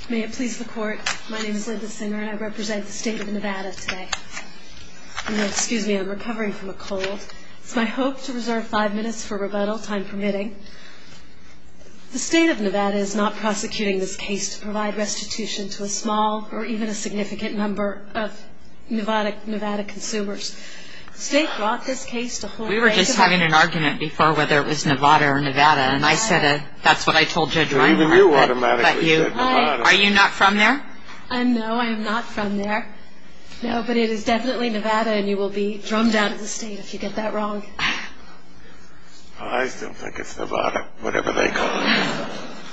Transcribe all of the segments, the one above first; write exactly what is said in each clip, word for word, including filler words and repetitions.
May it please the Court, my name is Linda Singer and I represent the state of Nevada today. And excuse me, I'm recovering from a cold. It's my hope to reserve five minutes for rebuttal, time permitting. The state of Nevada is not prosecuting this case to provide restitution to a small or even a significant number of Nevada, Nevada consumers. The state brought this case to hold... We were just having an argument before whether it was Nevada or Nevada, and I said uh, that's what I told Judge so Reinhart. Even you automatically but you, said Nevada. Are you not from there? Uh, no, I am not from there. No, but it is definitely Nevada, and you will be drummed out of the state if you get that wrong. Well, I still think it's Nevada, whatever they call it.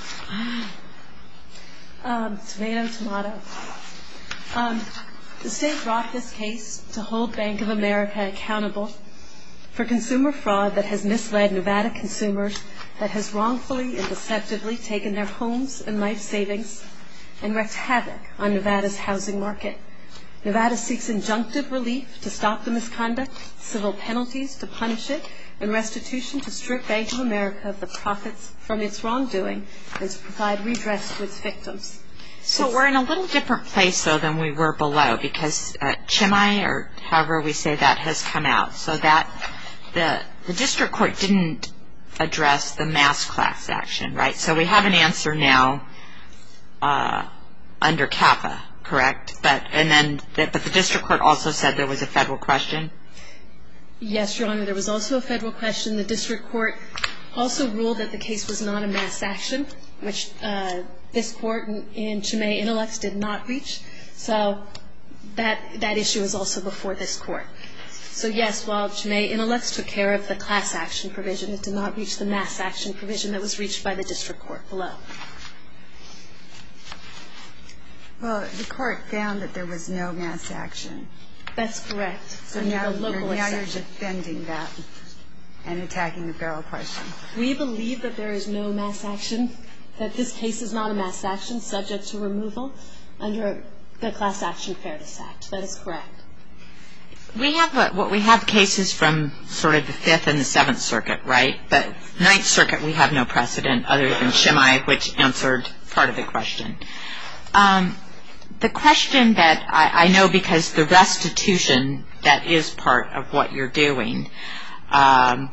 Um, tomato, tomato. Um, the state brought this case to hold Bank of America accountable for consumer fraud that has misled Nevada consumers, that has wrongfully and deceptively taken their homes and life savings and wreaked havoc on Nevada's housing market. Nevada seeks injunctive relief to stop the misconduct, civil penalties to punish it, and restitution to strip Bank of America of the profits from its wrongdoing and to provide redress to its victims. So we're in a little different place, though, than we were below, because uh, Chimay, or however we say that, has come out. So that the the district court didn't address the mass class action, right? So we have an answer now uh, under CAPA, correct? But and then, the, but the district court also said there was a federal question. Yes, Your Honor, there was also a federal question. The district court also ruled that the case was not a mass action, which uh, this court in, in Chimay Intellects did not reach. So that that issue is also before this court. So yes, while Chimay Intellects took care of the class action provision, it did not reach the mass action provision that was reached by the district court below. Well, the court found that there was no mass action. That's correct. So now, you're, now you're defending that and attacking the federal question. We believe that there is no mass action, that this case is not a mass action subject to removal under the Class Action Fairness Act. That is correct. We have a, what we have cases from sort of the Fifth and the Seventh Circuit, right? But Ninth Circuit, we have no precedent other than Chimay, which answered part of the question. Um, The question that I, I know, because the restitution that is part of what you're doing, um,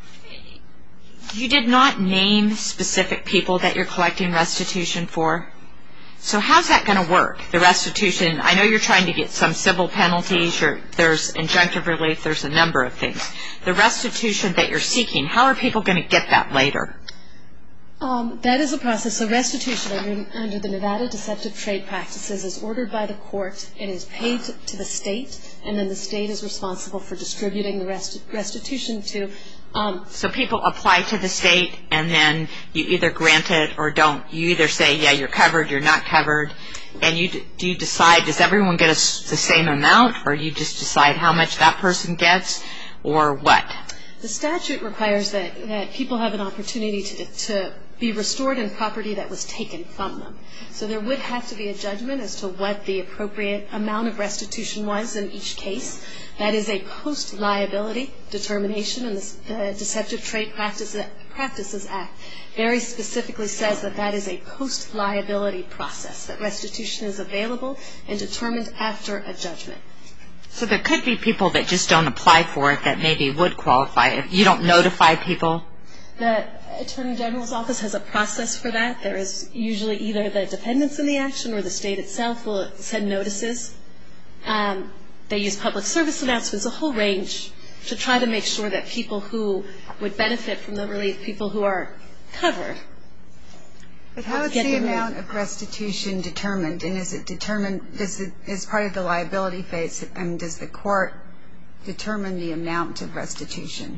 you did not name specific people that you're collecting restitution for. So how's that going to work? The restitution, I know you're trying to get some civil penalties, or there's injunctive relief, there's a number of things. The restitution that you're seeking, how are people going to get that later? Um, that is a process. So restitution under, under the Nevada Deceptive Trade Practices is ordered by the court. It is paid to, to the state, and then the state is responsible for distributing the rest, restitution to... Um, so people apply to the state, and then you either grant it or don't. You either say, yeah, you're covered, you're not covered. And you do you decide, does everyone get a, the same amount, or you just decide how much that person gets, or what? The statute requires that, that people have an opportunity to, to be restored in property that was taken from them. So there would have to be a judgment as to what the appropriate amount of restitution was in each case. That is a post-liability determination, and the, the Deceptive Trade Practices, Practices Act very specifically says that that is a post-liability process, that restitution is available and determined after a judgment. So there could be people that just don't apply for it that maybe would qualify. If you don't notify people? The Attorney General's office has a process for that. There is usually either the defendants in the action or the state itself will send notices. Um, they use public service announcements, a whole range, to try to make sure that people who would benefit from the relief, people who are covered. But how is the amount of restitution determined? And is it determined, does it, as part of the liability phase, and does the court determine the amount of restitution?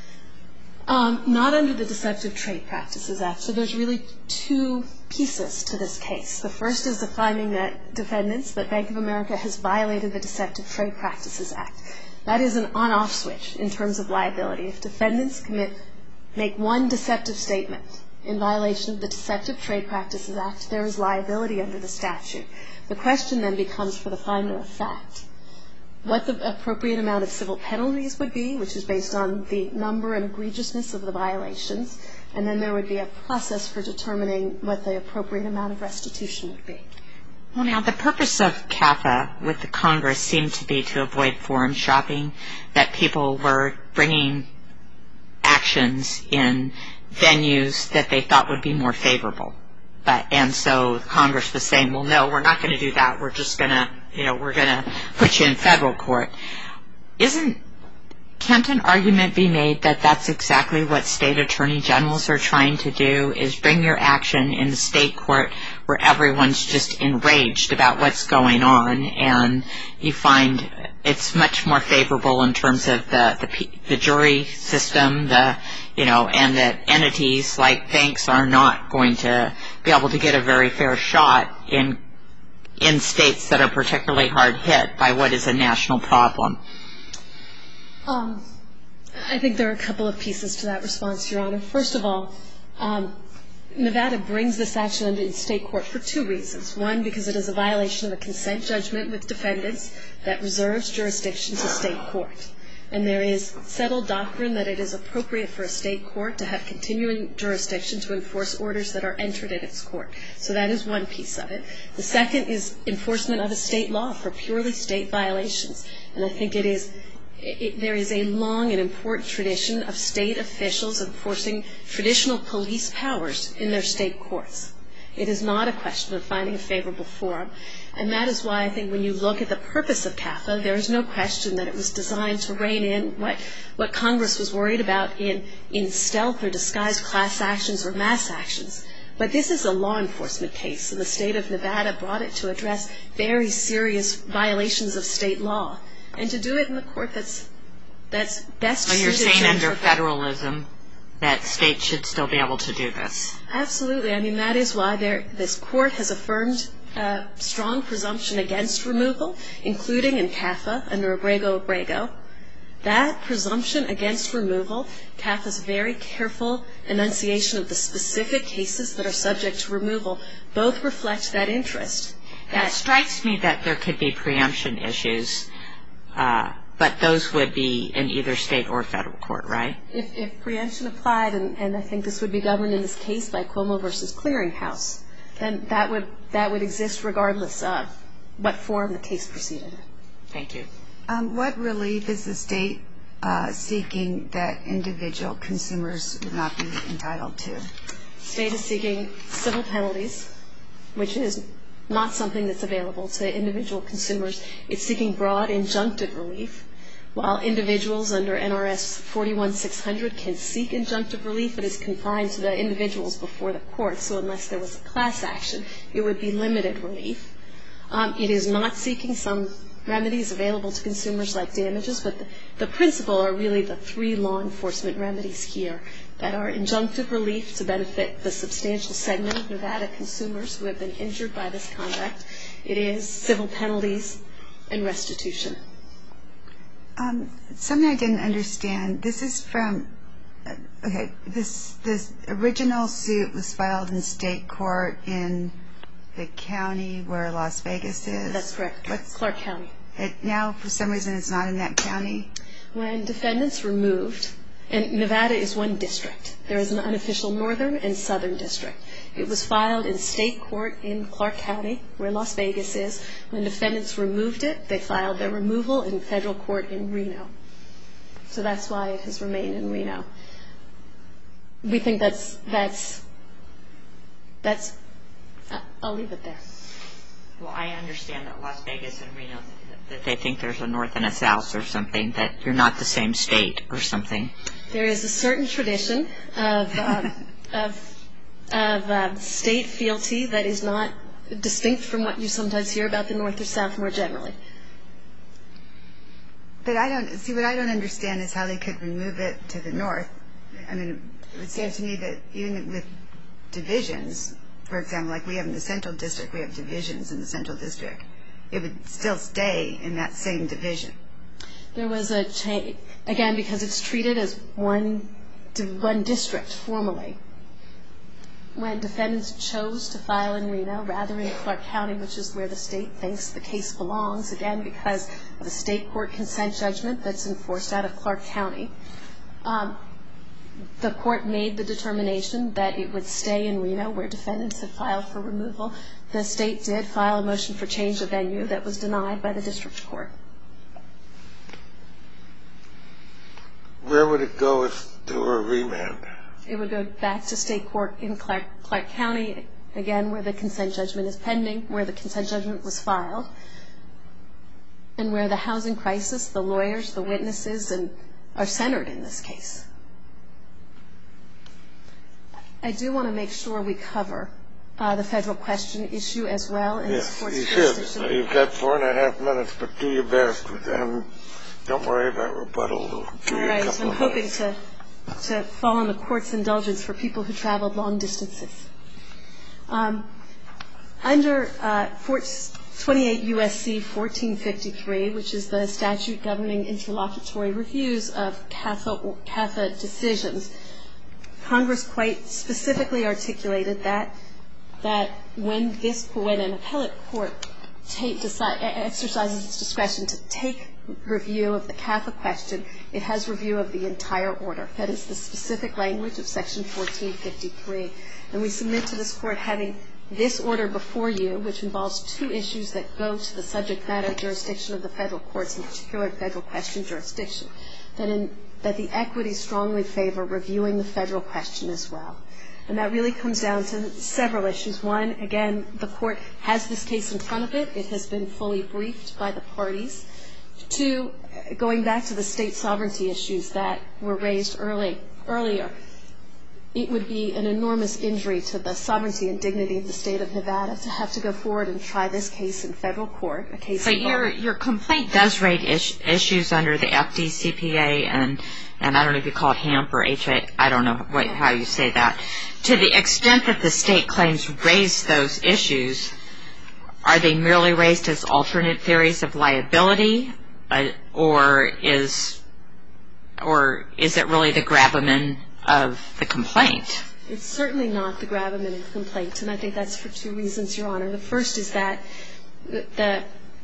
Um, not under the Deceptive Trade Practices Act. So there's really two pieces to this case. The first is the finding that defendants, that Bank of America has violated the Deceptive Trade Practices Act. That is an on-off switch in terms of liability. If defendants commit, make one deceptive statement in violation of the Deceptive Trade Practices Act, there is liability under the statute. The question then becomes for the finder of fact what the appropriate amount of civil penalties would be, which is based on the number and egregiousness of the violations, and then there would be a process for determining what the appropriate amount of restitution would be. Well, now, the purpose of C A F A with the Congress seemed to be to avoid forum shopping, that people were bringing actions in venues that they thought would be more favorable. But, and so Congress was saying, well, no, we're not going to do that. We're just going to, you know, we're going to put you in federal court. Isn't, can't an argument be made that that's exactly what state attorney generals are trying to do, is bring your action in the state court where everyone's just enraged about what's going on, and you find it's much more favorable in terms of the, the, the jury system, the, you know, and that entities like banks are not going to be able to get a very fair shot in in states that are particularly hard hit by what is a national problem? Um, I think there are a couple of pieces to that response, Your Honor. First of all, um, Nevada brings this action under in state court for two reasons. One, because it is a violation of a consent judgment with defendants that reserves jurisdiction to state court. And there is settled doctrine that it is appropriate for a state court to have continuing jurisdiction to enforce orders that are entered in its court. So that is one piece of it. The second is enforcement of a state law for purely state violations. And I think it is It, there is a long and important tradition of state officials enforcing traditional police powers in their state courts. It is not a question of finding a favorable forum. And that is why I think when you look at the purpose of C A F A, there is no question that it was designed to rein in what, what Congress was worried about in, in stealth or disguised class actions or mass actions. But this is a law enforcement case, and the state of Nevada brought it to address very serious violations of state law. And to do it in the court that's that's best suited. So you're saying under federalism that states should still be able to do this? Absolutely. I mean, that is why there, this court has affirmed a strong presumption against removal, including in C A F A under Abrego-Abrego. That presumption against removal, C A F A's very careful enunciation of the specific cases that are subject to removal, both reflect that interest. That it strikes me that there could be preemption issues. Uh, but those would be in either state or federal court, right? If, if preemption applied, and, and I think this would be governed in this case by Cuomo versus Clearinghouse, then that would that would exist regardless of what form the case proceeded in. Thank you. Um, what relief is the state uh, seeking that individual consumers would not be entitled to? The state is seeking civil penalties, which is not something that's available to individual consumers. It's seeking broad injunctive relief. While individuals under N R S forty-one six hundred can seek injunctive relief, it is confined to the individuals before the court. So unless there was a class action, it would be limited relief. Um, it is not seeking some remedies available to consumers like damages, but the, the principle are really the three law enforcement remedies here that are injunctive relief to benefit the substantial segment of Nevada consumers who have been injured by this conduct. It is civil penalties and restitution. Um, something I didn't understand. This is from, uh, okay, this this original suit was filed in state court in the county where Las Vegas is. That's correct. What's Clark County. It, now, for some reason, it's not in that county? When defendants removed, and Nevada is one district. There is an unofficial northern and southern district. It was filed in state court in Clark County, where Las Vegas is. When defendants removed it, they filed their removal in federal court in Reno. So that's why it has remained in Reno. We think that's, that's, that's, I'll leave it there. Well, I understand that Las Vegas and Reno, that they think there's a north and a south or something, that you're not the same state or something. There is a certain tradition of um, of, of uh, state fealty that is not distinct from what you sometimes hear about the north or south more generally. But I don't see what I don't understand is how they could remove it to the north. I mean, it would seem to me that even with divisions, for example, like we have in the central district, we have divisions in the central district. It would still stay in that same division. There was a change, again, because it's treated as one, one district formally. When defendants chose to file in Reno rather than Clark County, which is where the state thinks the case belongs, again, because of a state court consent judgment that's enforced out of Clark County, um, the court made the determination that it would stay in Reno where defendants had filed for removal. The state did file a motion for change of venue that was denied by the district court. Where would it go if there were a remand? It would go back to state court in Clark, Clark County, again, where the consent judgment is pending, where the consent judgment was filed, and where the housing crisis, the lawyers, the witnesses, and are centered in this case. I do want to make sure we cover uh, the federal question issue as well. In Yes, this court's you jurisdiction. should. You've got four and a half minutes, but do your best with them. Don't worry about rebuttal. We'll give All you a right, couple I'm of hoping minutes. to, to fall on the court's indulgence for people who traveled long distances. Um, under uh, twenty-eight U S C fourteen fifty-three, which is the statute governing interlocutory reviews of C A F A, or C A F A decisions, Congress quite specifically articulated that that when this when an appellate court take, decide, exercises its discretion to take review of the C A F A question, it has review of the entire order. That is the specific language of Section fourteen fifty-three. And we submit to this court having this order before you, which involves two issues that go to the subject matter jurisdiction of the federal courts, in particular federal question jurisdiction, that, in, that the equities strongly favor reviewing the federal question as well. And that really comes down to several issues. One, again, the court has this case in front of it. It has been fully briefed by the parties. Two, going back to the state sovereignty issues that were raised early, earlier, it would be an enormous injury to the sovereignty and dignity of the state of Nevada to have to go forward and try this case in federal court, a case But your your complaint does raise is, issues under the F D C P A and and I don't know if you call it HAMP or H A, I don't know what, how you say that. To the extent that the state claims raise those issues, are they merely raised as alternate theories of liability, uh, or is or is it really the gravamen of the complaint? It's certainly not the gravamen of the complaint, and I think that's for two reasons, Your Honor. The first is that the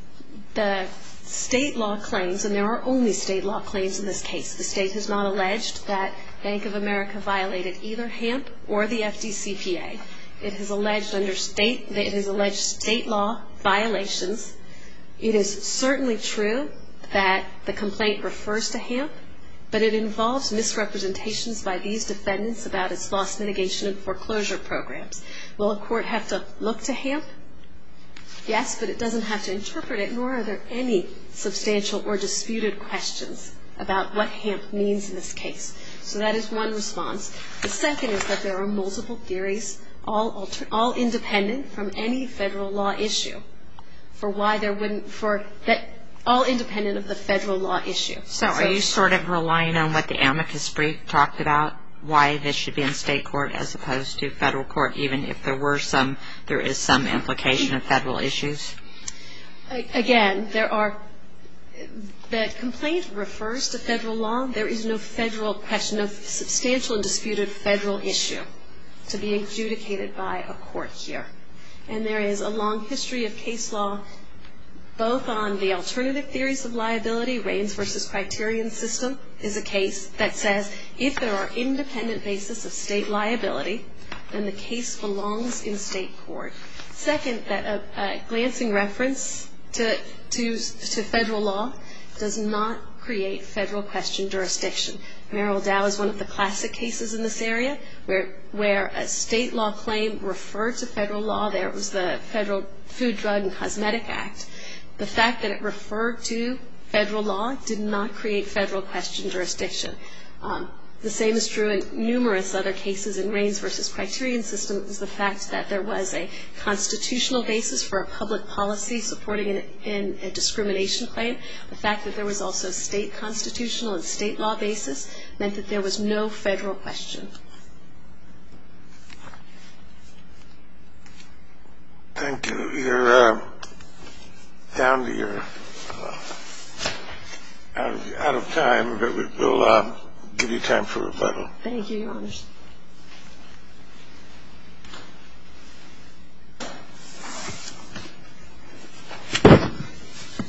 the state law claims, and there are only state law claims in this case. The state has not alleged that Bank of America violated either HAMP or the F D C P A. It has alleged under state it has alleged state law violations. It is certainly true that the complaint refers to HAMP, but it involves misrepresentations by these defendants about its loss mitigation and foreclosure programs. Will a court have to look to HAMP? Yes, but it doesn't have to interpret it, nor are there any substantial or disputed questions about what HAMP means in this case. So that is one response. The second is that there are multiple theories, all alter, all independent from any federal law issue, for why there wouldn't, for that, all independent of the federal law issue. So, so are you sort of relying on what the amicus brief talked about, why this should be in state court as opposed to federal court, even if there were some, there is some implication of federal issues? Again, there are, the complaint refers to federal law. There is no federal question, no substantial and disputed federal issue to be adjudicated by a court here. And there is a long history of case law, both on the alternative theories of liability. Raines versus Criterion system is a case that says if there are independent basis of state liability, then the case belongs in state court. Second, that a, a glancing reference to, to, to federal law does not create federal question jurisdiction. Merrill Dow is one of the classic cases in this area where, where a state law claim referred to federal law. There was the Federal Food, Drug, and Cosmetic Act. The fact that it referred to federal law did not create federal question jurisdiction. Um, the same is true in numerous other cases. In Raines versus Criterion system, it was the fact that there was a constitutional basis for a public policy supporting an, in a discrimination claim. The fact that there was also state constitutional and state law basis meant that there was no federal question. Thank you. You're uh, down to your uh, out of out of time, but we will uh, give you time for rebuttal. Thank you, Your Honors.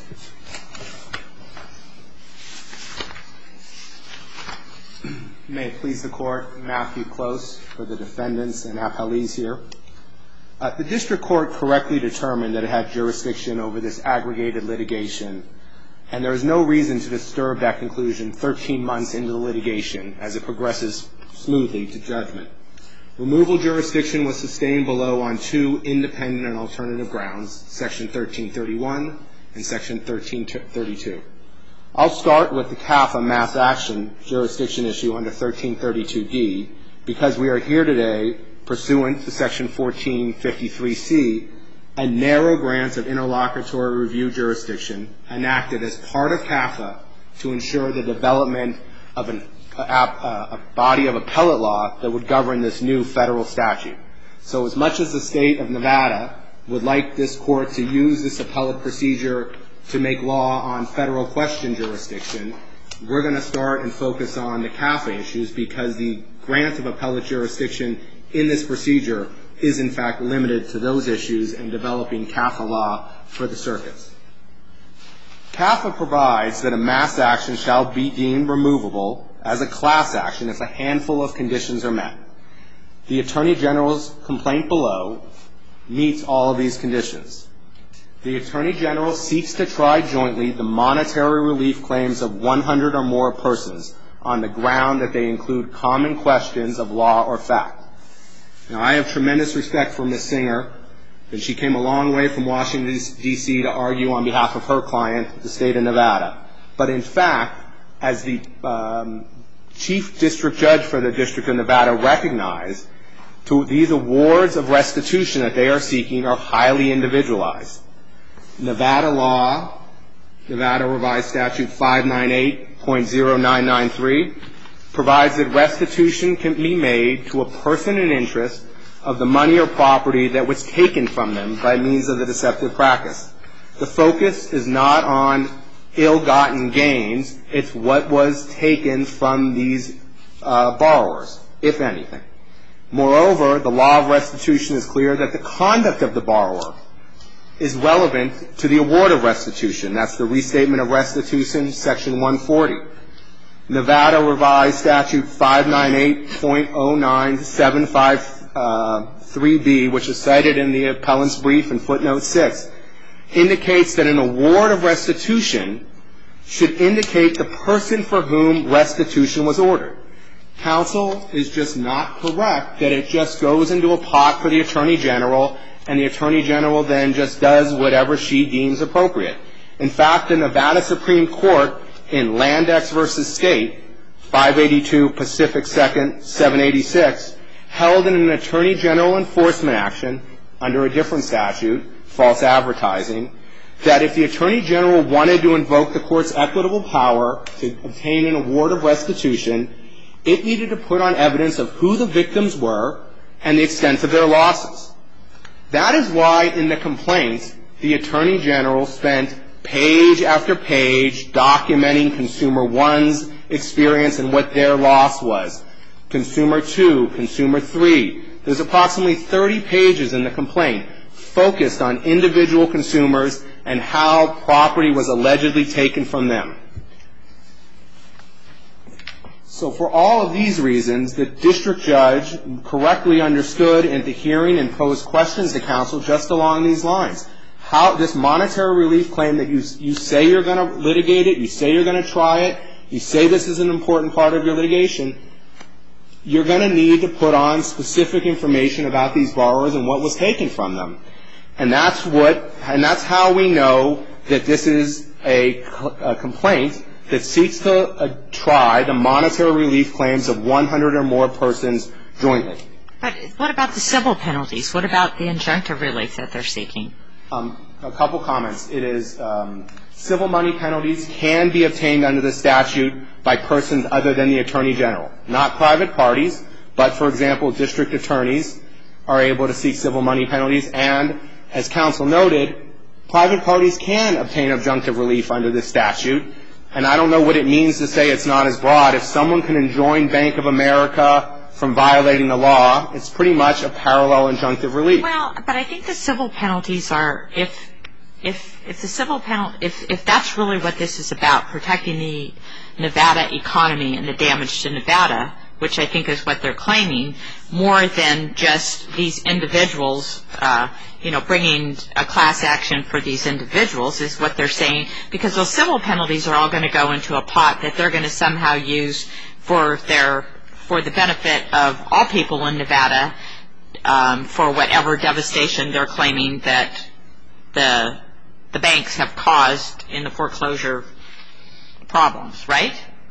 May it it please the Court, Matthew Close for the defendants and appellees here. Uh, the district court correctly determined that it had jurisdiction over this aggregated litigation, and there is no reason to disturb that conclusion thirteen months into the litigation as it progresses smoothly to judgment. Removal jurisdiction was sustained below on two independent and alternative grounds, Section thirteen thirty-one and Section thirteen thirty-two. I'll start with the C A F A mass action jurisdiction issue under thirteen thirty-two D because we are here today pursuant to Section fourteen fifty-three C, a narrow grant of interlocutory review jurisdiction enacted as part of C A F A to ensure the development of an, a, a body of appellate law that would govern this new federal statute. So as much as the state of Nevada would like this court to use this appellate procedure to make law on federal question jurisdiction, we're going to start and focus on the C A F A issues because the grant of appellate jurisdiction in this procedure is in fact limited to those issues and developing C A F A law for the circuits. C A F A provides that a mass action shall be deemed removable as a class action if a handful of conditions are met. The Attorney General's complaint below meets all of these conditions. The Attorney General seeks to try jointly the monetary relief claims of one hundred or more persons on the ground that they include common questions of law or fact. Now, I have tremendous respect for Miz Singer, and she came a long way from Washington, D C to argue on behalf of her client, the state of Nevada. But in fact, as the um, Chief District Judge for the District of Nevada recognized, to these awards of restitution that they are seeking are highly individualized. Nevada law, Nevada Revised Statute five ninety-eight point oh nine nine three, provides that restitution can be made to a person in interest of the money or property that was taken from them by means of the deceptive practice. The focus is not on ill-gotten gains, it's what was taken from these uh, borrowers, if anything. Moreover, the law of restitution is clear that the conduct of the borrower is relevant to the award of restitution. That's the Restatement of Restitution, Section one forty. Nevada Revised Statute five ninety-eight point oh nine seven five three B, which is cited in the appellant's brief in footnote six, indicates that an award of restitution should indicate the person for whom restitution was ordered. Counsel is just not correct that it just goes into a pot for the Attorney General and the Attorney General then just does whatever she deems appropriate. In fact, the Nevada Supreme Court in Landex versus State, five eighty-two Pacific second, seven eighty-six, held in an Attorney General enforcement action under a different statute, false advertising, that if the Attorney General wanted to invoke the court's equitable power to obtain an award of restitution, it needed to put on evidence of who the victims were and the extent of their losses. That is why in the complaint, the Attorney General spent page after page documenting Consumer One's experience and what their loss was. Consumer Two, Consumer Three. There's approximately thirty pages in the complaint focused on individual consumers and how property was allegedly taken from them. So for all of these reasons, the district judge correctly understood in the hearing and posed questions to counsel just along these lines. How this monetary relief claim that you, you say you're going to litigate it, you say you're going to try it, you say this is an important part of your litigation, you're going to need to put on specific information about these borrowers and what was taken from them. And that's what, and that's how we know that this is a, a complaint that seeks to uh, try the monetary relief claims of one hundred or more persons jointly. But what about the civil penalties? What about the injunctive relief that they're seeking? Um, a couple comments. It is um, civil money penalties can be obtained under the statute by persons other than the Attorney General. Not private parties, but, for example, district attorneys are able to seek civil money penalties. And, as counsel noted, private parties can obtain injunctive relief under this statute. And I don't know what it means to say it's not as broad. If someone can enjoin Bank of America from violating the law, it's pretty much a parallel injunctive relief. Well, but I think the civil penalties are, if if if the civil penalty, if if that's really what this is about, protecting the Nevada economy and the damage to Nevada, which I think is what they're claiming, more than just these individuals, uh, you know, bringing a class action for these individuals is what they're saying, because those civil penalties are all going to go into a pot that they're going to somehow use for their for the benefit of all people in Nevada um, for whatever devastation they're claiming that the the banks have caused in the foreclosure problems, right?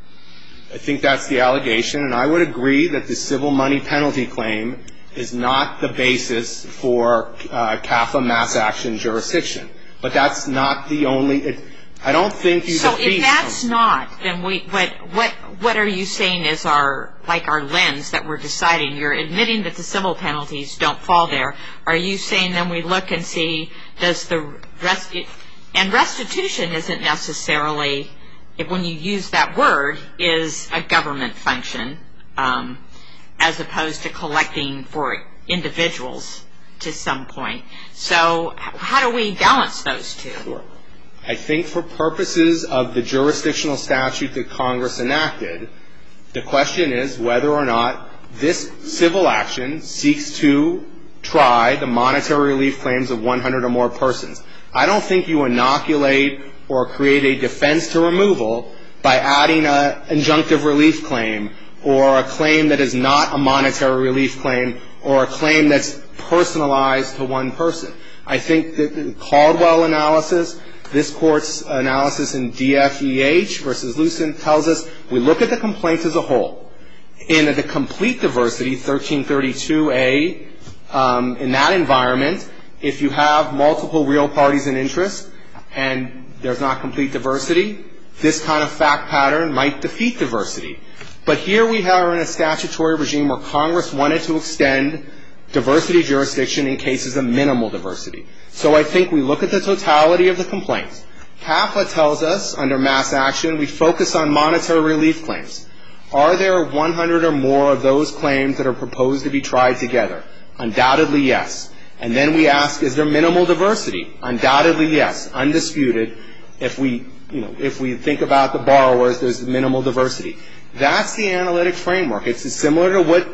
I think that's the allegation, and I would agree that the civil money penalty claim is not the basis for uh, C A F A mass action jurisdiction. But that's not the only. It, I don't think you. So if that's not, then we what what what are you saying is our like our lens that we're deciding? You're admitting that the civil penalties don't fall there. Are you saying then we look and see does the rest and restitution isn't necessarily, if when you use that word, is a government function um, as opposed to collecting for individuals to some point. So how do we balance those two? Sure. I think for purposes of the jurisdictional statute that Congress enacted, the question is whether or not this civil action seeks to try the monetary relief claims of one hundred or more persons. I don't think you inoculate or create a defense to removal by adding an injunctive relief claim or a claim that is not a monetary relief claim or a claim that's personalized to one person. I think that the Caldwell analysis, this Court's analysis in D F E H versus Lucent tells us we look at the complaints as a whole. In the complete diversity, thirteen thirty-two A, um, in that environment, if you have multiple real parties in interest and there's not complete diversity, this kind of fact pattern might defeat diversity. But here we are in a statutory regime where Congress wanted to extend diversity jurisdiction in cases of minimal diversity. So I think we look at the totality of the complaints. C A F A tells us under mass action we focus on monetary relief claims. Are there one hundred or more of those claims that are proposed to be tried together? Undoubtedly, yes. And then we ask, is there minimal diversity? Undoubtedly, yes. Undisputed. If we, you know, if we think about the borrowers, there's minimal diversity. That's the analytic framework. It's similar to what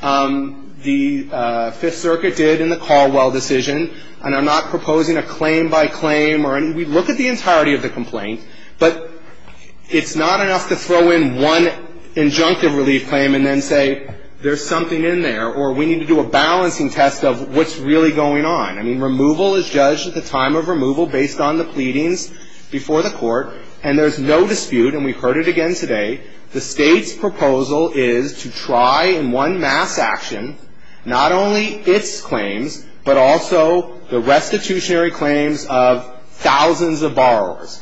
um, the uh, Fifth Circuit did in the Caldwell decision. And I'm not proposing a claim by claim or any. We look at the entirety of the complaint, but it's not enough to throw in one injunctive relief claim and then say there's something in there, or we need to do a balancing test of what's really going on. I mean, removal is judged at the time of removal based on the pleadings before the court, and there's no dispute, and we've heard it again today, the state's proposal is to try in one mass action not only its claims, but also the restitutionary claims of thousands of borrowers.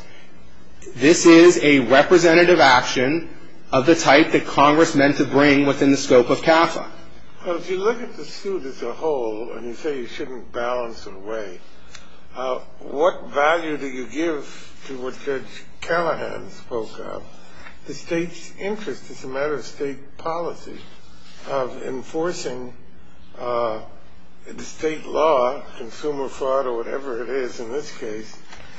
This is a representative action of the type that Congress meant to bring within the scope of C A F A. Well, if you look at the suit as a whole, and you say you shouldn't balance or weigh, uh, what value do you give to what Judge Callahan spoke of? The state's interest is a matter of state policy of enforcing uh, the state law, consumer fraud or whatever it is in this case,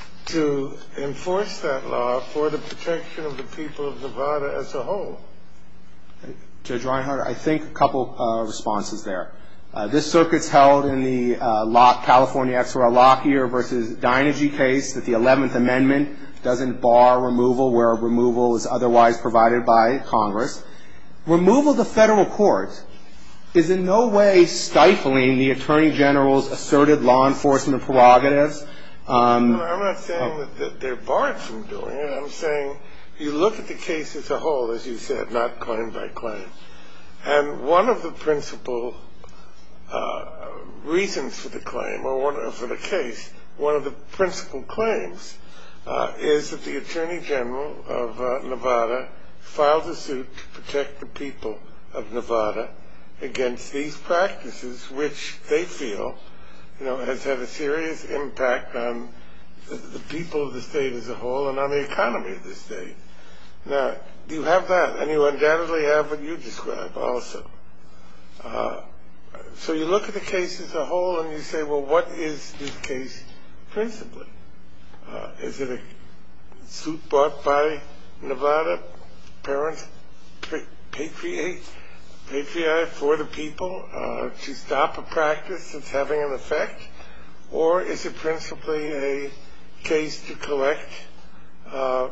to enforce that law for the protection of the people of Nevada as a whole. Judge Reinhardt, I think a couple uh, responses there. Uh, this circuit's held in the uh, Lock, California Ex Rel. Lockyer versus Dynegy case that the eleventh Amendment doesn't bar removal where removal is otherwise provided by Congress. Removal to federal court is in no way stifling the Attorney General's asserted law enforcement prerogatives. Um, no, I'm not saying oh. that, that they're barred from doing it. I'm saying you look at the case as a whole, as you said, not claim by claim. And one of the principal uh, reasons for the claim, or one, for the case, one of the principal claims uh, is that the Attorney General of uh, Nevada filed a suit to protect the people of Nevada against these practices, which they feel you know, has had a serious impact on the, the people of the state as a whole and on the economy of the state. Now, you have that, and you undoubtedly have what you describe also. Uh, so you look at the case as a whole and you say, well, what is this case principally? Uh, is it a suit brought by Nevada parents, patriate patriot for the people uh, to stop a practice that's having an effect? Or is it principally a case to collect uh,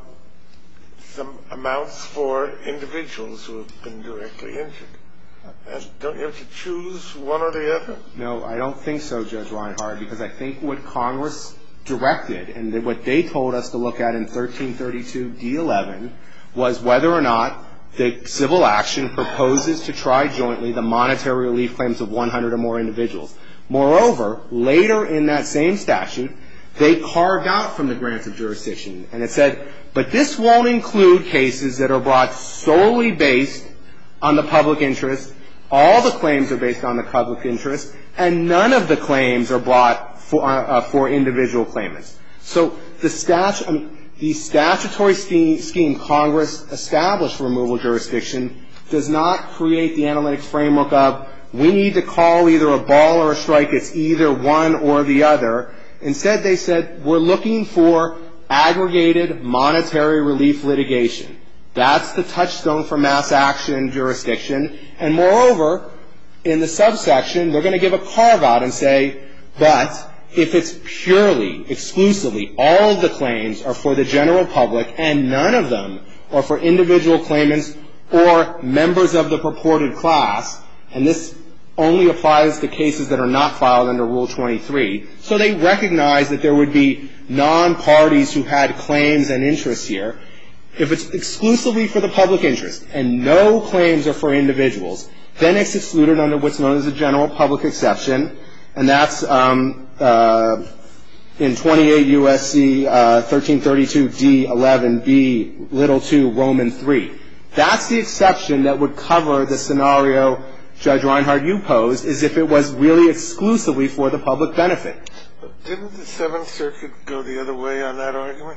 some amounts for individuals who have been directly injured? And don't you have to choose one or the other? No, I don't think so, Judge Reinhart, because I think what Congress directed and what they told us to look at in thirteen thirty-two D eleven was whether or not the civil action proposes to try jointly the monetary relief claims of one hundred or more individuals. Moreover, later in that same statute, they carved out from the grants of jurisdiction, and it said, but this won't include cases that are brought solely based on the public interest. All the claims are based on the public interest, and none of the claims are brought for, uh, for individual claimants. So the statute, I mean, the statutory scheme Congress established for removal jurisdiction does not create the analytic framework of we need to call either a ball or a strike. It's either one or the other. Instead, they said we're looking for aggregated monetary relief litigation. That's the touchstone for mass action jurisdiction. And moreover, in the subsection, they're going to give a carve-out and say, but if it's purely, exclusively, all of the claims are for the general public and none of them are for individual claimants or members of the purported class, and this only applies to cases that are not filed under Rule twenty-three, so they recognize that there would be non-parties who had claims and interests here. If it's exclusively for the public interest and no claims are for individuals, then it's excluded under what's known as a general public exception, and that's um, uh, in twenty-eight U S C uh, thirteen thirty-two D eleven B little two Roman three. That's the exception that would cover the scenario, Judge Reinhart, you posed, is if it was really exclusively for the public benefit. But didn't the Seventh Circuit go the other way on that argument?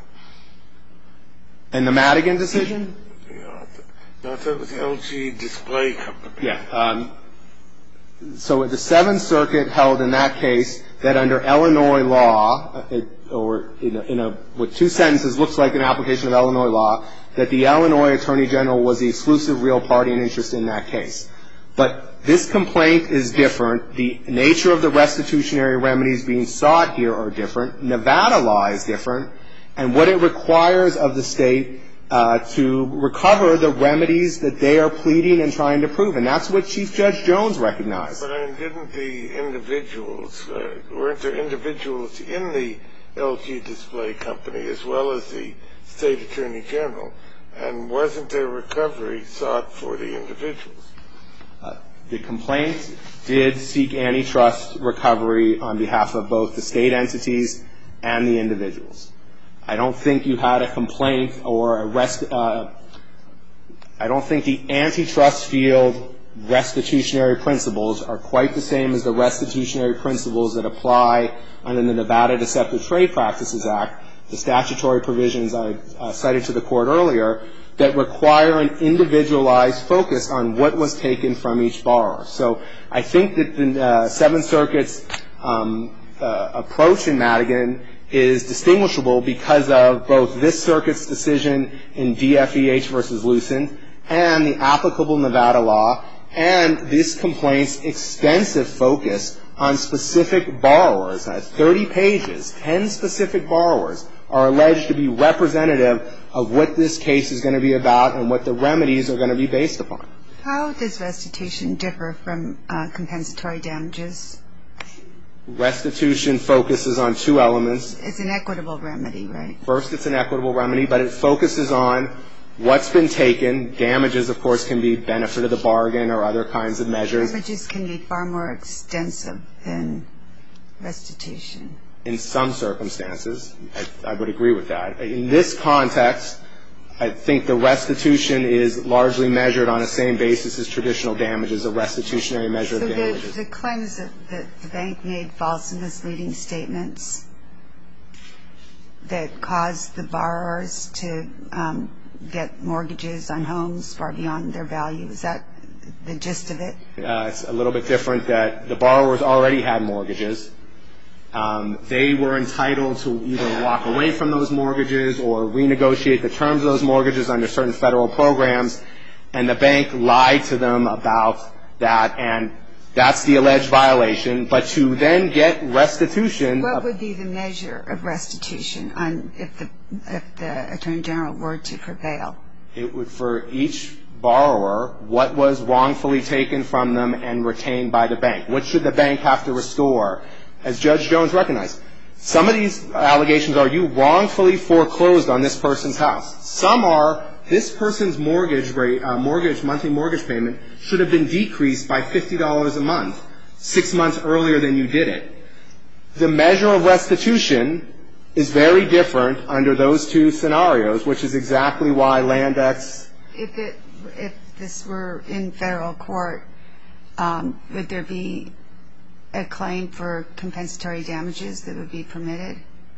In the Madigan decision? Yeah, no, I thought it was the L G Display Company. Yeah. Um, so the Seventh Circuit held in that case that under Illinois law, it, or in a, in a with two sentences looks like an application of Illinois law, that the Illinois Attorney General was the exclusive real party in interest in that case. But this complaint is different. The nature of the restitutionary remedies being sought here are different. Nevada law is different. And what it requires of the state uh, to recover the remedies that they are pleading and trying to prove. And that's what Chief Judge Jones recognized. But I mean, didn't the individuals, uh, weren't there individuals in the L G Display Company as well as the State Attorney General? And wasn't there recovery sought for the individuals? Uh, the complaint did seek antitrust recovery on behalf of both the state entities and the individuals. I don't think you had a complaint or a rest. Uh, I don't think the antitrust field restitutionary principles are quite the same as the restitutionary principles that apply under the Nevada Deceptive Trade Practices Act, the statutory provisions I uh, cited to the court earlier, that require an individualized focus on what was taken from each borrower. So I think that the uh, Seventh Circuit's um, uh, approach in Madigan is distinguishable because of both this circuit's decision in D F E H versus Lucent and the applicable Nevada law and this complaint's extensive focus on specific borrowers. Uh, thirty pages, ten specific borrowers are alleged to be representative of what this case is going to be about and what the remedies are going to be based upon. How does restitution differ from uh, compensatory damages? Restitution focuses on two elements. It's an equitable remedy, right? First, it's an equitable remedy, but it focuses on what's been taken. Damages, of course, can be benefit of the bargain or other kinds of measures. Damages can be far more extensive than restitution. In some circumstances, I, I would agree with that. In this context, I think the restitution is largely measured on the same basis as traditional damages, a restitutionary measure so of damages. So the, the claims that, that the bank made false and misleading statements that caused the borrowers to um, get mortgages on homes far beyond their value, is that the gist of it? Uh, it's a little bit different that the borrowers already had mortgages. Um, they were entitled to either walk away from those mortgages or renegotiate the terms of those mortgages under certain federal programs. and the bank lied to them about that, and that's the alleged violation. But to then get restitution. What would be the measure of restitution on if the if the Attorney General were to prevail? It would, for each borrower, what was wrongfully taken from them and retained by the bank. What should the bank have to restore? As Judge Jones recognized, some of these allegations are you wrongfully foreclosed on this person's house. Some are this person's mortgage rate, uh, mortgage monthly mortgage payment should have been decreased by fifty dollars a month six months earlier than you did it. The measure of restitution is very different under those two scenarios, which is exactly why Landex. If it if this were in federal court, um, would there be a claim for compensatory damages that would be permitted?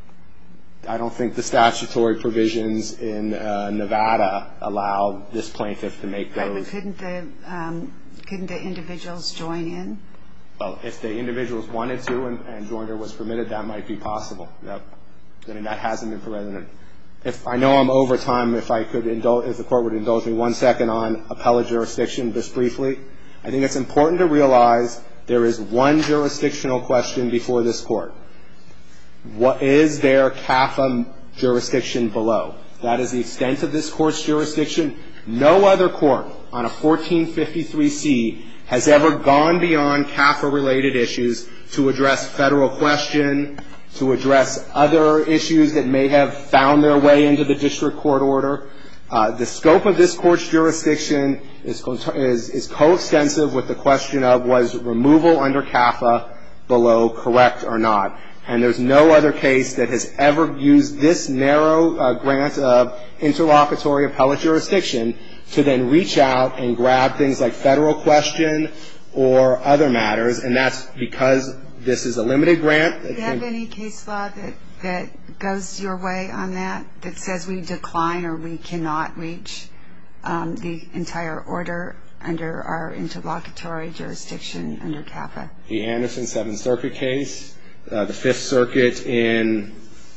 I don't think the statutory provisions in uh, Nevada allow this plaintiff to make those. Right, but couldn't the um, couldn't the individuals join in? Well, if the individuals wanted to and, and joinder was permitted, that might be possible. Yep. I mean, that hasn't been permitted. If I know I'm over time, if I could indulge, if the court would indulge me one second on appellate jurisdiction, just briefly, I think it's important to realize there is one jurisdictional question before this court. What is there C A F A jurisdiction below? That is the extent of this court's jurisdiction. No other court on a fourteen fifty-three C has ever gone beyond C A F A-related issues to address federal question, to address other issues that may have found their way into the district court order. Uh, the scope of this court's jurisdiction is, is, is coextensive with the question of was removal under C A F A below correct or not. And there's no other case that has ever used this narrow uh, grant of interlocutory appellate jurisdiction to then reach out and grab things like federal question or other matters, and that's because this is a limited grant. Do you have any case law that, that goes your way on that, that says we decline or we cannot reach um, the entire order under our interlocutory jurisdiction under C A F A? The Anderson Seventh Circuit case, uh, the Fifth Circuit in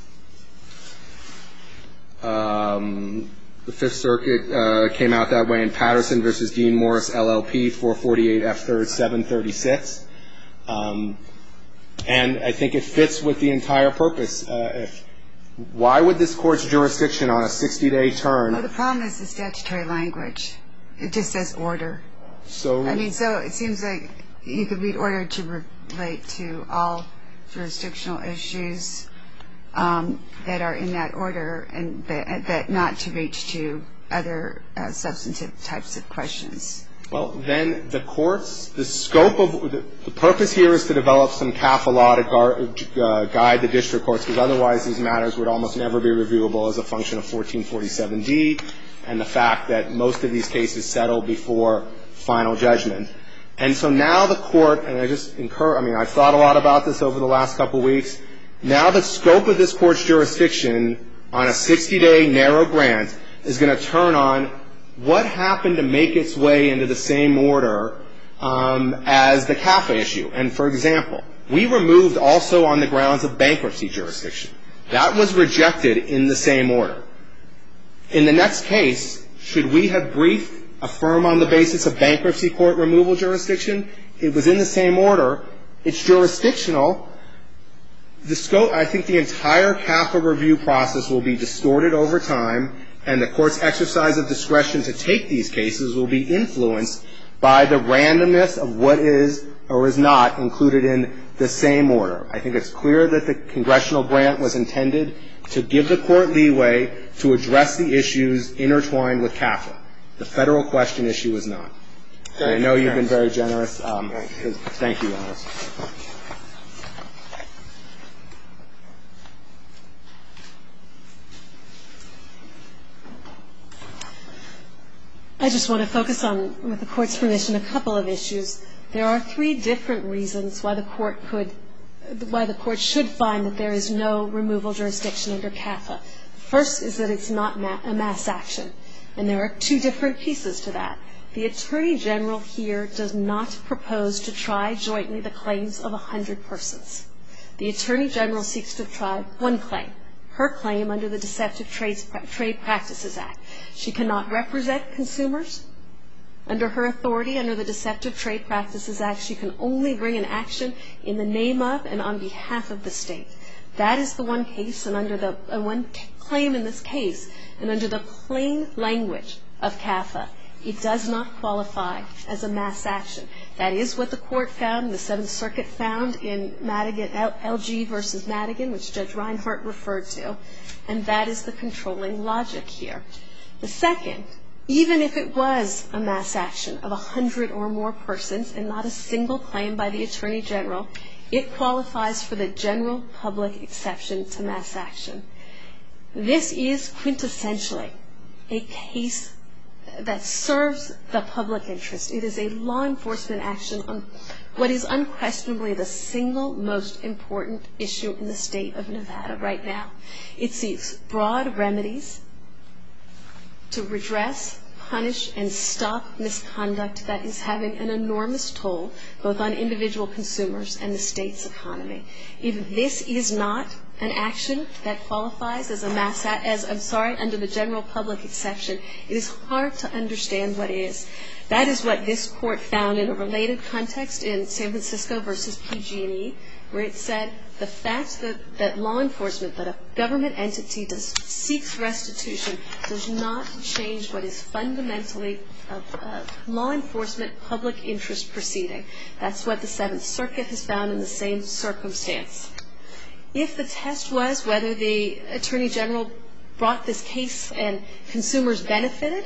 um, the Fifth Circuit uh, came out that way in Patterson versus Dean Morris L L P, four forty-eight F third seven thirty-six. Um, And I think it fits with the entire purpose. Uh, if, why would this court's jurisdiction on a sixty-day term? Well, the problem is the statutory language. It just says order. So I mean, so it seems like you could read order to relate to all jurisdictional issues um, that are in that order, and but, but not to reach to other uh, substantive types of questions. Well, then the courts, the scope of, the, the purpose here is to develop some C A F A law to gar, uh, guide the district courts, because otherwise these matters would almost never be reviewable as a function of fourteen forty-seven D and the fact that most of these cases settle before final judgment. And so now the court, and I just incur, I mean, I've thought a lot about this over the last couple of weeks. Now the scope of this court's jurisdiction on a sixty-day narrow grant is going to turn on what happened to make its way into the same order um, as the C A F A issue. And, for example, we removed also on the grounds of bankruptcy jurisdiction. That was rejected in the same order. In the next case, should we have briefed a firm on the basis of bankruptcy court removal jurisdiction? It was in the same order. It's jurisdictional. The scope, I think the entire C A F A review process will be distorted over time, and the court's exercise of discretion to take these cases will be influenced by the randomness of what is or is not included in the same order. I think it's clear that the congressional grant was intended to give the court leeway to address the issues intertwined with C A F A. The federal question issue is not. And I know you've been very generous. Um, thank you, Your Honor. I just want to focus on, with the court's permission, a couple of issues. There are three different reasons why the court could, why the court should find that there is no removal jurisdiction under C A F A. The first is that it's not ma- a mass action, and there are two different pieces to that. The Attorney General here does not propose to try jointly the claims of one hundred persons. The Attorney General seeks to try one claim, her claim under the Deceptive Trades, Trade Practices Act. She cannot represent consumers. Under her authority, under the Deceptive Trade Practices Act, she can only bring an action in the name of and on behalf of the state. That is the one case and under the uh, one claim in this case, and under the plain language of C A F A, it does not qualify as a mass action. That is what the court found, the Seventh Circuit found in Madigan, L G versus Madigan, which Judge Reinhart referred to, and that is the controlling logic here. The second, even if it was a mass action of a hundred or more persons and not a single claim by the Attorney General, it qualifies for the general public exception to mass action. This is quintessentially a case that serves the public interest. It is a law enforcement action on what is unquestionably the single most important issue in the state of Nevada right now. It seeks broad remedies to redress, punish, and stop misconduct that is having an enormous toll both on individual consumers and the state's economy. If this is not an action that qualifies as a mass, as I'm sorry, under the general public exception, it is hard to understand what is. That is what this court found in a related context in San Francisco versus P G and E, where it said the fact that, that law enforcement, that a government entity does, seeks restitution does not change what is fundamentally a, a law enforcement public interest proceeding. That's what the Seventh Circuit has found in the same circumstance. If the test was whether the Attorney General brought this case and consumers benefited,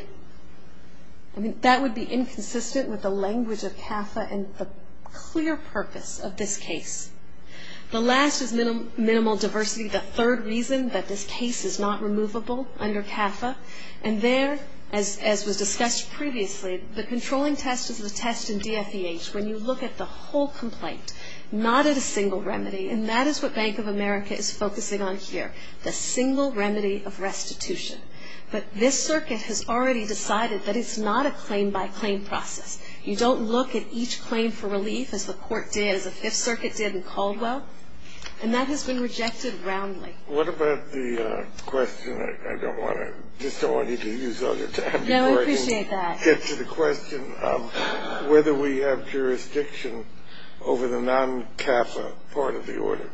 I mean, that would be inconsistent with the language of C A F A and the clear purpose of this case. The last is minim, minimal diversity, the third reason that this case is not removable under C A F A. And there, as, as was discussed previously, the controlling test is the test in D F E H, when you look at the whole complaint, not at a single remedy. And that is what Bank of America is focusing on here, the single remedy of restitution. But this circuit has already decided that it's not a claim-by-claim process. You don't look at each claim for relief, as the court did, as the Fifth Circuit did in Caldwell, and that has been rejected roundly. What about the uh, question? I, I don't want to, just don't want you to use all your time. No, before I appreciate I that. Get to the question um, whether we have jurisdiction over the non-C A F A part of the order.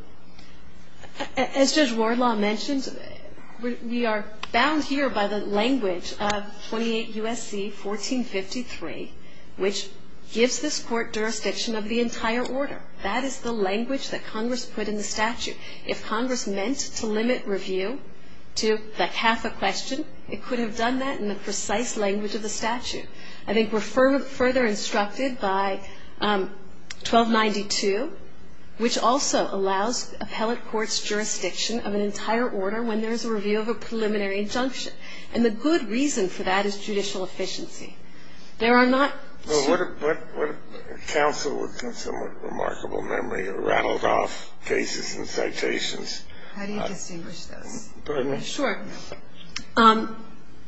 As Judge Wardlaw mentioned, we are bound here by the language of twenty-eight U S C fourteen fifty-three, which gives this court jurisdiction of the entire order. That is the language that Congress put in the statute. If Congress meant to limit review to the C A F A question, it could have done that in the precise language of the statute. I think we're fur- further instructed by um, twelve ninety-two, which also allows appellate courts jurisdiction of an entire order when there's a review of a preliminary injunction. And the good reason for that is judicial efficiency. There are not... Well, what if, what, what if counsel with some somewhat remarkable memory rattled off cases and citations? How do you uh, distinguish those? Pardon me? Sure. Um,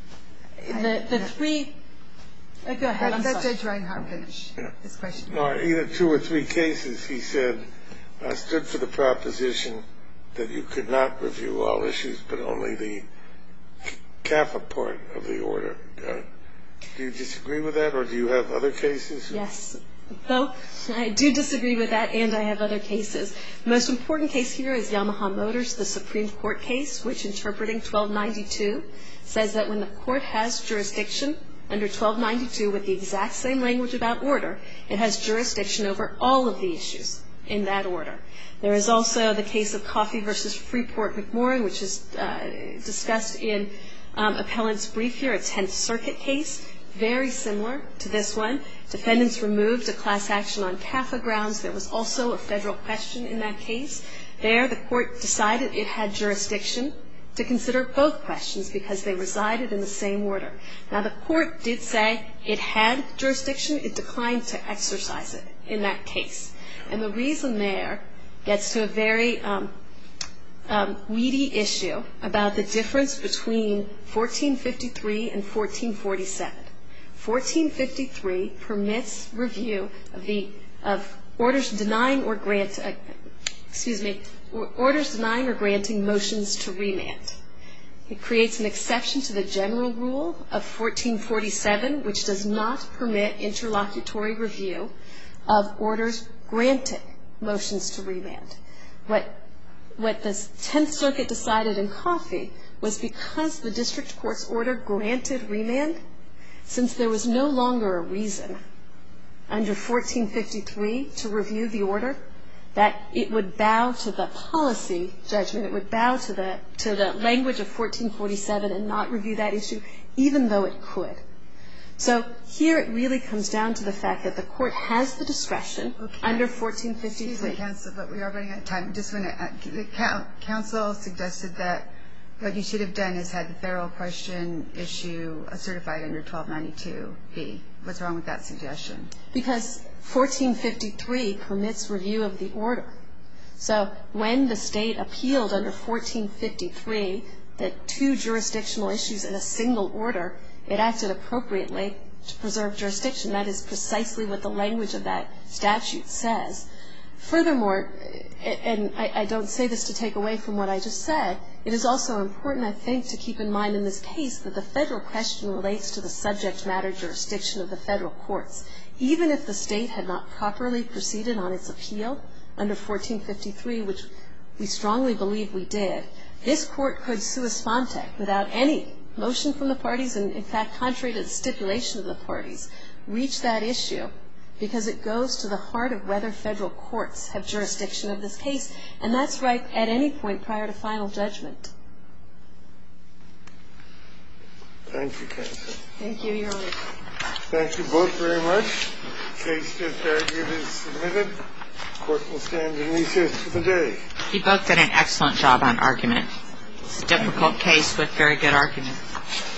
the, the three... Uh, go ahead, I'm Let sorry. Judge Reinhart finish yeah. his question. No, either two or three cases, he said, uh, stood for the proposition that you could not review all issues, but only the C A F A part of the order. Uh, do you disagree with that, or do you have other cases? Yes. Both. I do disagree with that, and I have other cases. The most important case here is Yamaha Motors, the Supreme Court case, which interpreting twelve ninety-two says that when the court has jurisdiction under twelve ninety-two with the exact same language about order, it has jurisdiction over all of the issues in that order. There is also the case of Coffey versus Freeport McMoran, which is uh, discussed in um, appellant's brief here, a Tenth Circuit case, very similar to this one. Defendants removed a class action on C A F A grounds. There was also a federal question in that case. There, the court decided it had jurisdiction to consider both questions because they resided in the same order. Now, the court did say it had jurisdiction. It declined to exercise it in that case. And the reason there gets to a very um, um, weedy issue about the difference between fourteen fifty-three and fourteen forty-seven. fourteen fifty-three permits review of the of orders denying or grant, uh, excuse me, orders denying or granting motions to remand. It creates an exception to the general rule of fourteen forty-seven, which does not permit interlocutory review of orders granting motions to remand. What, what the Tenth Circuit decided in Coffey was because the district court's order granted remand, since there was no longer a reason under fourteen fifty-three to review the order, that it would bow to the policy judgment, it would bow to the to the language of fourteen forty-seven and not review that issue, even though it could. So here it really comes down to the fact that the court has the discretion okay. under fourteen fifty-three. Excuse me, counsel, but we are running out of time. Just want to, the counsel suggested that what you should have done is had the federal question issue certified under twelve ninety-two B. What's wrong with that suggestion? Because fourteen fifty-three permits review of the order. So when the state appealed under fourteen fifty-three the two jurisdictional issues in a single order, it acted appropriately to preserve jurisdiction. That is precisely what the language of that statute says. Furthermore, and I, I don't say this to take away from what I just said, it is also important, I think, to keep in mind in this case that the federal question relates to the subject matter jurisdiction of the federal courts. Even if the state had not properly proceeded on its appeal under fourteen fifty-three, which we strongly believe we did, this court could sua sponte without any motion from the parties, and in fact, contrary to the stipulation of the parties, reach that issue because it goes to the heart of whether federal courts have jurisdiction of this case, and that's right at any point prior to final judgment. Thank you, counsel. Thank you, Your Honor. Thank you both very much. The case just argued is submitted. Court will stand in recess for the day. You both did an excellent job on argument. It's a difficult case with very good argument.